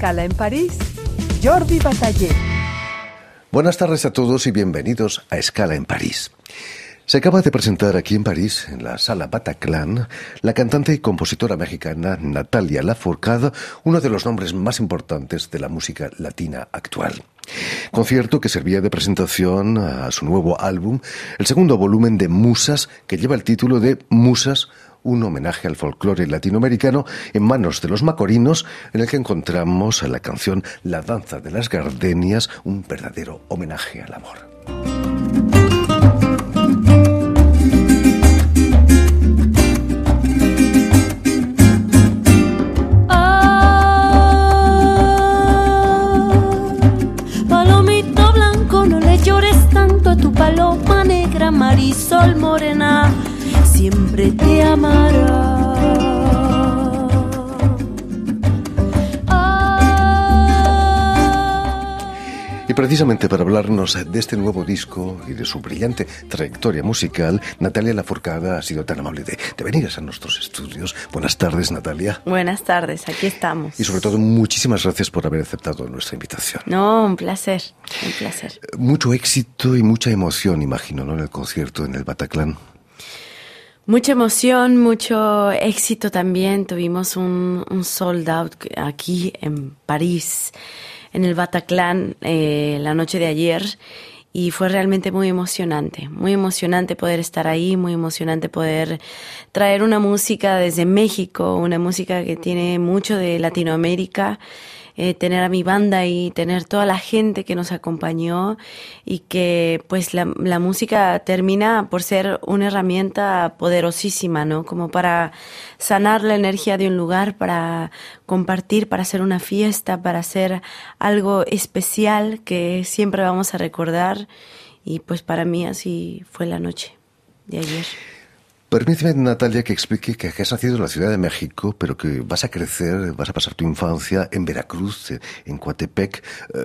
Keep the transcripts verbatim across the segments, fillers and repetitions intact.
Escala en París, Jordi Bataller. Buenas tardes a todos y bienvenidos a Escala en París. Se acaba de presentar aquí en París, en la Sala Bataclan, la cantante y compositora mexicana Natalia Lafourcade, uno de los nombres más importantes de la música latina actual. Concierto que servía de presentación a su nuevo álbum, el segundo volumen de Musas, que lleva el título de Musas, un homenaje al folclore latinoamericano en manos de los macorinos, en el que encontramos a la canción La danza de las gardenias, un verdadero homenaje al amor. Paloma negra, marisol morena, siempre te amará. Ah. Y precisamente para hablarnos de este nuevo disco y de su brillante trayectoria musical, Natalia Lafourcade ha sido tan amable de, de venir a nuestros estudios. Buenas tardes, Natalia. Buenas tardes, aquí estamos. Y sobre todo, muchísimas gracias por haber aceptado nuestra invitación. No, un placer, un placer. Mucho éxito y mucha emoción, imagino, ¿no?, en el concierto en el Bataclan. Mucha emoción, mucho éxito también. Tuvimos un, un sold out aquí en París, en el Bataclan, eh, la noche de ayer. Y fue realmente muy emocionante, muy emocionante poder estar ahí, muy emocionante poder traer una música desde México, una música que tiene mucho de Latinoamérica, eh, tener a mi banda y tener toda la gente que nos acompañó y que pues la, la música termina por ser una herramienta poderosísima, ¿no? Como para sanar la energía de un lugar, para compartir, para hacer una fiesta, para hacer algo especial que siempre vamos a recordar. Y pues para mí así fue la noche de ayer. Permíteme, Natalia, que explique que has nacido en la Ciudad de México, pero que vas a crecer, vas a pasar tu infancia en Veracruz, en Coatepec.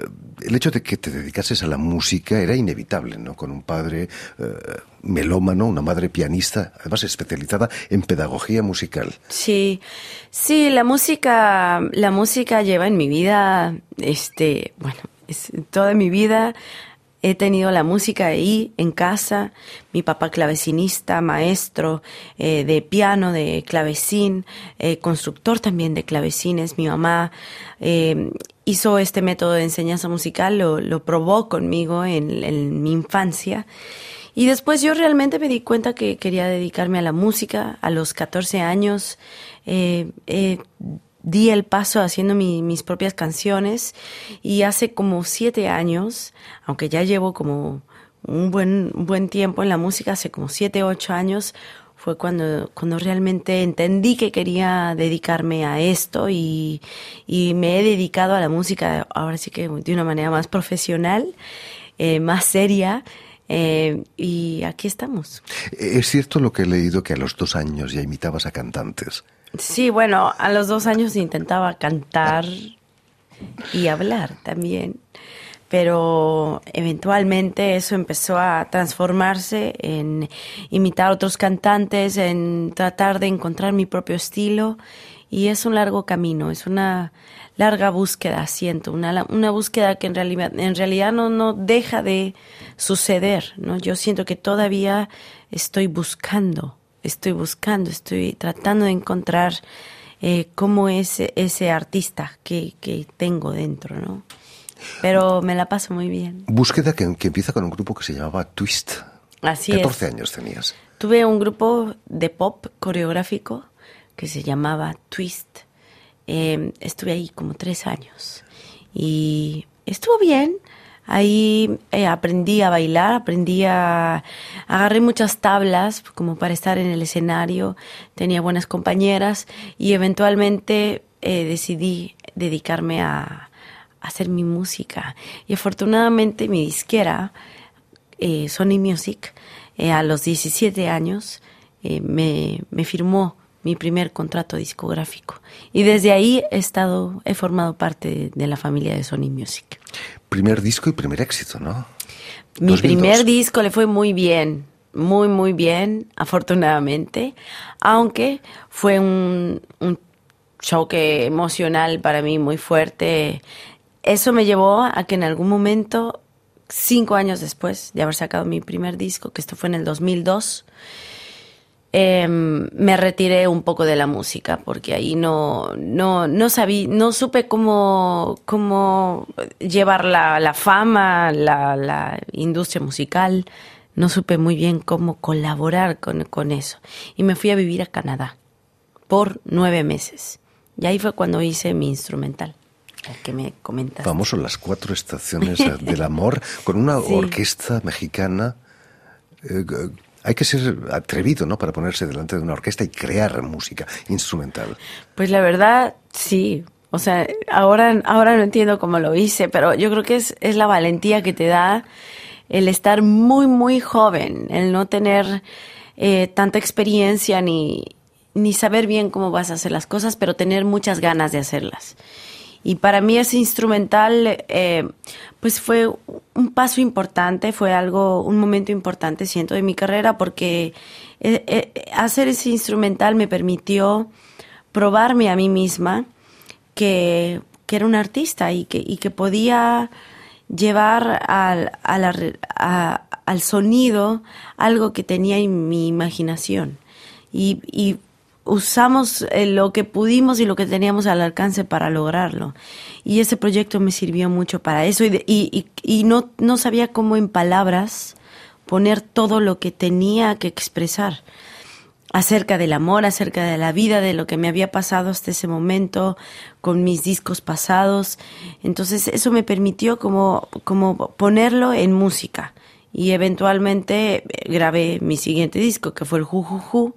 El hecho de que te dedicases a la música era inevitable, ¿no? Con un padre uh, melómano, una madre pianista, además especializada en pedagogía musical. Sí, sí, la música, la música lleva en mi vida, este, bueno, es, toda mi vida. He tenido la música ahí, en casa, mi papá clavecinista, maestro eh, de piano, de clavecín, eh, constructor también de clavecines. Mi mamá eh, hizo este método de enseñanza musical, lo, lo probó conmigo en, en mi infancia. Y después yo realmente me di cuenta que quería dedicarme a la música. A los catorce años eh, eh, di el paso haciendo mi, mis propias canciones y hace como siete años, aunque ya llevo como un buen, un buen tiempo en la música, hace como siete, ocho años, fue cuando, cuando realmente entendí que quería dedicarme a esto y, y me he dedicado a la música ahora sí que de una manera más profesional, eh, más seria. Eh, y aquí estamos. ¿Es cierto lo que he leído, que a los dos años ya imitabas a cantantes? Sí, bueno, a los dos años intentaba cantar y hablar también, pero eventualmente eso empezó a transformarse en imitar a otros cantantes, en tratar de encontrar mi propio estilo, y es un largo camino, es una larga búsqueda, siento, una, una búsqueda que en realidad, en realidad no, no deja de suceder, ¿no? Yo siento que todavía estoy buscando. Estoy buscando, estoy tratando de encontrar eh, cómo es ese artista que, que tengo dentro, ¿no? Pero me la paso muy bien. Búsqueda que, que empieza con un grupo que se llamaba Twist. Así es. catorce catorce años tenías. Tuve un grupo de pop coreográfico que se llamaba Twist. Eh, estuve ahí como tres años y estuvo bien. Ahí eh, aprendí a bailar, aprendí a... agarré muchas tablas como para estar en el escenario, tenía buenas compañeras y eventualmente eh, decidí dedicarme a, a hacer mi música. Y afortunadamente mi disquera, eh, Sony Music, eh, a los diecisiete años eh, me, me firmó mi primer contrato discográfico. Y desde ahí he estado, he formado parte de, de la familia de Sony Music. Primer disco y primer éxito, ¿no? Mi dos mil dos. Primer disco le fue muy bien, muy, muy bien, afortunadamente, aunque fue un, un choque emocional para mí muy fuerte. Eso me llevó a que en algún momento, cinco años después de haber sacado mi primer disco, que esto fue en el dos mil dos, eh, me retiré un poco de la música, porque ahí no, no, no sabí, no supe cómo, cómo llevar la, la fama, la, la industria musical. No supe muy bien cómo colaborar con, con eso. Y me fui a vivir a Canadá por nueve meses. Y ahí fue cuando hice mi instrumental, el que me comentaste. Famoso, Las Cuatro Estaciones del Amor, con una sí. orquesta mexicana. Eh, hay que ser atrevido, ¿no?, para ponerse delante de una orquesta y crear música instrumental. Pues la verdad, sí. O sea, ahora, ahora no entiendo cómo lo hice, pero yo creo que es, es la valentía que te da el estar muy, muy joven, el no tener eh, tanta experiencia ni, ni saber bien cómo vas a hacer las cosas, pero tener muchas ganas de hacerlas. Y para mí ese instrumental, eh, pues fue un paso importante, fue algo, un momento importante, siento, de mi carrera, porque eh, eh, hacer ese instrumental me permitió probarme a mí misma que, que era una artista y que, y que podía llevar al, a la, a, al sonido algo que tenía en mi imaginación. Y, y usamos lo que pudimos y lo que teníamos al alcance para lograrlo. Y ese proyecto me sirvió mucho para eso. Y, y, y no, no sabía cómo en palabras poner todo lo que tenía que expresar acerca del amor, acerca de la vida, de lo que me había pasado hasta ese momento con mis discos pasados. Entonces eso me permitió como, como ponerlo en música. Y eventualmente grabé mi siguiente disco, que fue el Ju Ju Ju,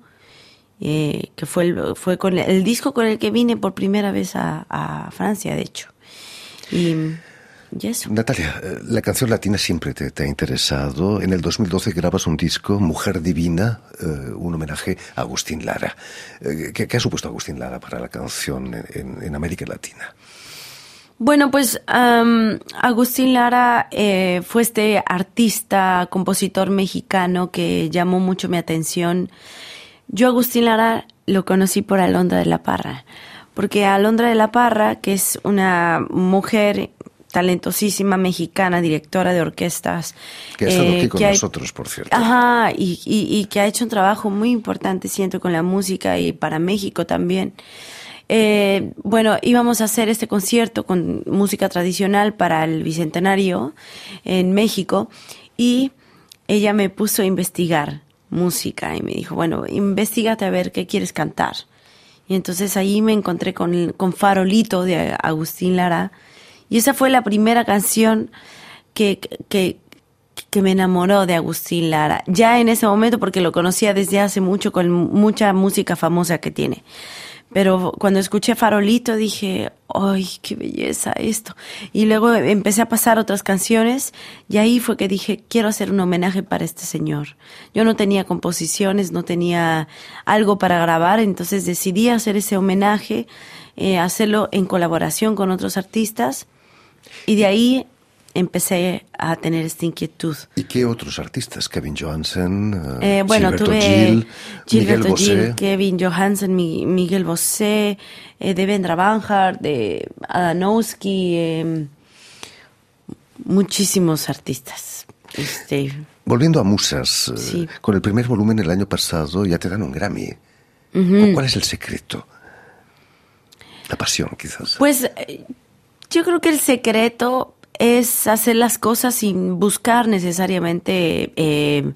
eh, que fue, el, fue con el, el disco con el que vine por primera vez a, a Francia, de hecho. Y... Y eso. Natalia, la canción latina siempre te, te ha interesado. En el dos mil doce grabas un disco, Mujer Divina, eh, un homenaje a Agustín Lara. Eh, ¿qué, ¿Qué ha supuesto Agustín Lara para la canción en, en América Latina? Bueno, pues um, Agustín Lara eh, fue este artista, compositor mexicano que llamó mucho mi atención. Yo Agustín Lara lo conocí por Alondra de la Parra, porque Alondra de la Parra, que es una mujer talentosísima mexicana, directora de orquestas. Que ha estado eh, aquí con nosotros, por cierto. Ajá, y, y, y que ha hecho un trabajo muy importante, siento, con la música y para México también. Eh, bueno, íbamos a hacer este concierto con música tradicional para el Bicentenario en México y ella me puso a investigar música y me dijo, bueno, investígate a ver qué quieres cantar. Y entonces ahí me encontré con, con Farolito de Agustín Lara. Y esa fue la primera canción que, que, que me enamoró de Agustín Lara. Ya en ese momento, porque lo conocía desde hace mucho, con mucha música famosa que tiene. Pero cuando escuché Farolito dije, ¡ay, qué belleza esto! Y luego empecé a pasar otras canciones y ahí fue que dije, quiero hacer un homenaje para este señor. Yo no tenía composiciones, no tenía algo para grabar, entonces decidí hacer ese homenaje, eh, hacerlo en colaboración con otros artistas. Y de ahí empecé a tener esta inquietud. ¿Y qué otros artistas? Kevin Johansen, uh, eh, bueno, Gilberto tuve Gil, Gilberto Miguel Gil, Bosé. Kevin Johansen, mi, Miguel Bosé, eh, Devendra Banhart, de Adanowski, eh, muchísimos artistas. Este, Volviendo a Musas, sí. eh, con el primer volumen el año pasado ya te dan un Grammy. Uh-huh. ¿Cuál es el secreto? La pasión, quizás. Pues yo creo que el secreto es hacer las cosas sin buscar necesariamente eh,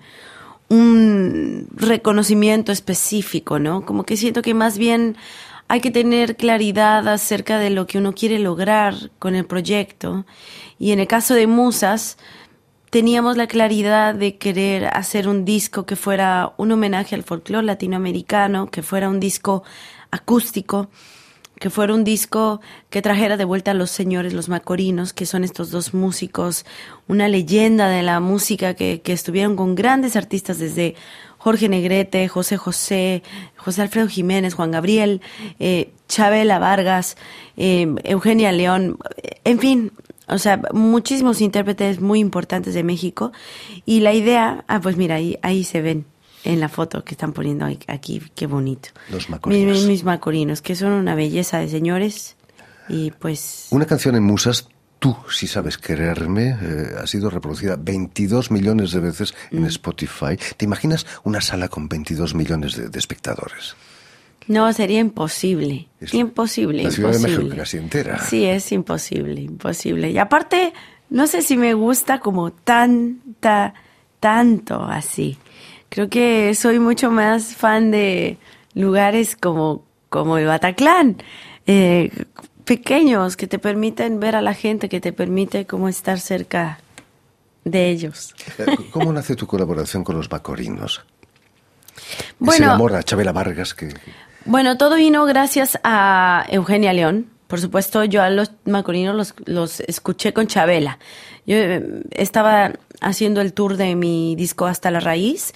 un reconocimiento específico, ¿no? Como que siento que más bien hay que tener claridad acerca de lo que uno quiere lograr con el proyecto. Y en el caso de Musas, teníamos la claridad de querer hacer un disco que fuera un homenaje al folclore latinoamericano, que fuera un disco acústico, que fuera un disco que trajera de vuelta a los señores, los macorinos, que son estos dos músicos, una leyenda de la música que, que estuvieron con grandes artistas desde Jorge Negrete, José José, José Alfredo Jiménez, Juan Gabriel, eh, Chabela Vargas, eh, Eugenia León, en fin, o sea, muchísimos intérpretes muy importantes de México. Y la idea, ah, pues mira, ahí, ahí se ven. en la foto que están poniendo aquí, qué bonito. Los macorinos. Mis, mis macorinos, que son una belleza de señores. Y pues... Una canción en Musas, Tú si sabes quererme, eh, ha sido reproducida veintidós millones de veces en mm. Spotify. ¿Te imaginas una sala con veintidós millones de, de espectadores? No, sería imposible. Es imposible. La Ciudad imposible. de México casi entera. Sí, es imposible, imposible. Y aparte, no sé si me gusta como tanta, tanto así. Creo que soy mucho más fan de lugares como, como el Bataclan. Eh, pequeños, que te permiten ver a la gente, que te permite como estar cerca de ellos. ¿Cómo nace tu colaboración con los macorinos? Bueno, ¿Es el amor a Chabela Vargas que...? Bueno, todo vino gracias a Eugenia León. Por supuesto, yo a los macorinos los, los escuché con Chabela. Yo eh, estaba haciendo el tour de mi disco Hasta la Raíz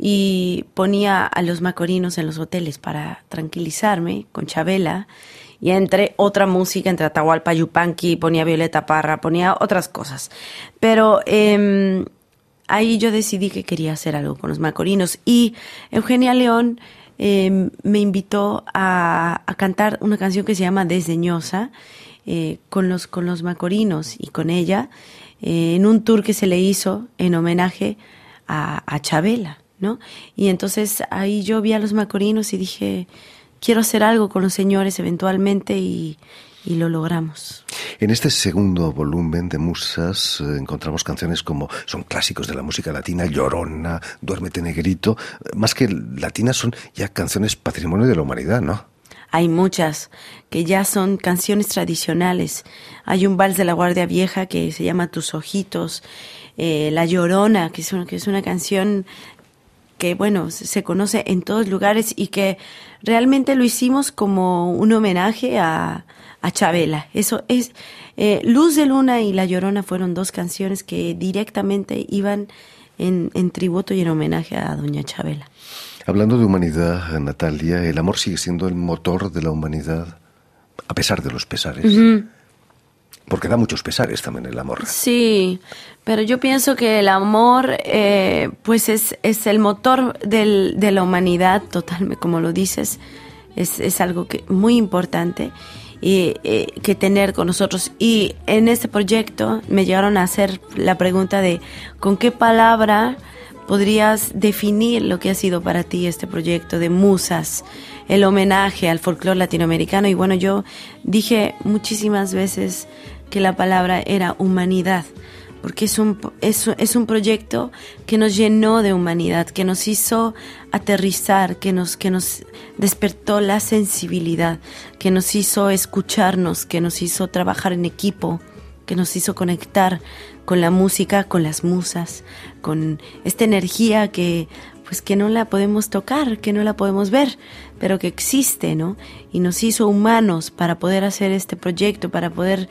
y ponía a los macorinos en los hoteles para tranquilizarme con Chabela. Y entre otra música, entre Atahualpa Yupanqui, ponía Violeta Parra, ponía otras cosas. Pero eh, ahí yo decidí que quería hacer algo con los macorinos. Y Eugenia León eh, me invitó a, a cantar una canción que se llama Desdeñosa eh, con, los, con los macorinos y con ella eh, en un tour que se le hizo en homenaje a, a Chabela, ¿no? Y entonces ahí yo vi a los macorinos y dije... Quiero hacer algo con los señores eventualmente y, y lo logramos. En este segundo volumen de Musas eh, encontramos canciones como son clásicos de la música latina, Llorona, Duérmete Negrito. Más que latinas son ya canciones patrimonio de la humanidad, ¿no? Hay muchas que ya son canciones tradicionales. Hay un vals de la Guardia Vieja que se llama Tus Ojitos, eh, La Llorona, que es una, que es una canción... que bueno, se conoce en todos lugares y que realmente lo hicimos como un homenaje a, a Chabela. Eso es, eh, Luz de Luna y La Llorona fueron dos canciones que directamente iban en, en tributo y en homenaje a doña Chabela. Hablando de humanidad, Natalia, el amor sigue siendo el motor de la humanidad, a pesar de los pesares. Uh-huh. Porque da muchos pesares también el amor. Sí, pero yo pienso que el amor eh, pues es, es el motor del, de la humanidad, totalmente, como lo dices, es, es algo que muy importante y, eh, que tener con nosotros. Y en este proyecto me llegaron a hacer la pregunta de ¿con qué palabra podrías definir lo que ha sido para ti este proyecto de Musas, el homenaje al folclore latinoamericano? Y bueno, yo dije muchísimas veces que la palabra era humanidad, porque es un, es, es un proyecto que nos llenó de humanidad, que nos hizo aterrizar, que nos, que nos despertó la sensibilidad, que nos hizo escucharnos, que nos hizo trabajar en equipo, que nos hizo conectar con la música, con las musas, con esta energía que pues que no la podemos tocar, que no la podemos ver, pero que existe, ¿no? Y nos hizo humanos para poder hacer este proyecto, para poder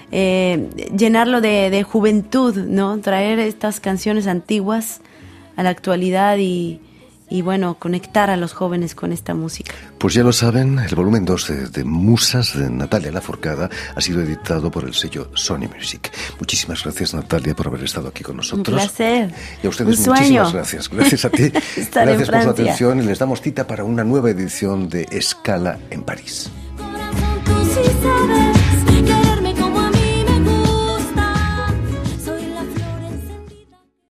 eh, llenarlo de, de juventud, ¿no? Traer estas canciones antiguas a la actualidad y, y bueno, conectar a los jóvenes con esta música. Pues ya lo saben, el volumen dos de, de Musas de Natalia Lafourcade ha sido editado por el sello Sony Music. Muchísimas gracias, Natalia, por haber estado aquí con nosotros. Un placer. Y a ustedes Un muchísimas gracias. Gracias a ti. Estar Gracias en por su Francia. atención y les damos cita para una nueva edición de Escala en París.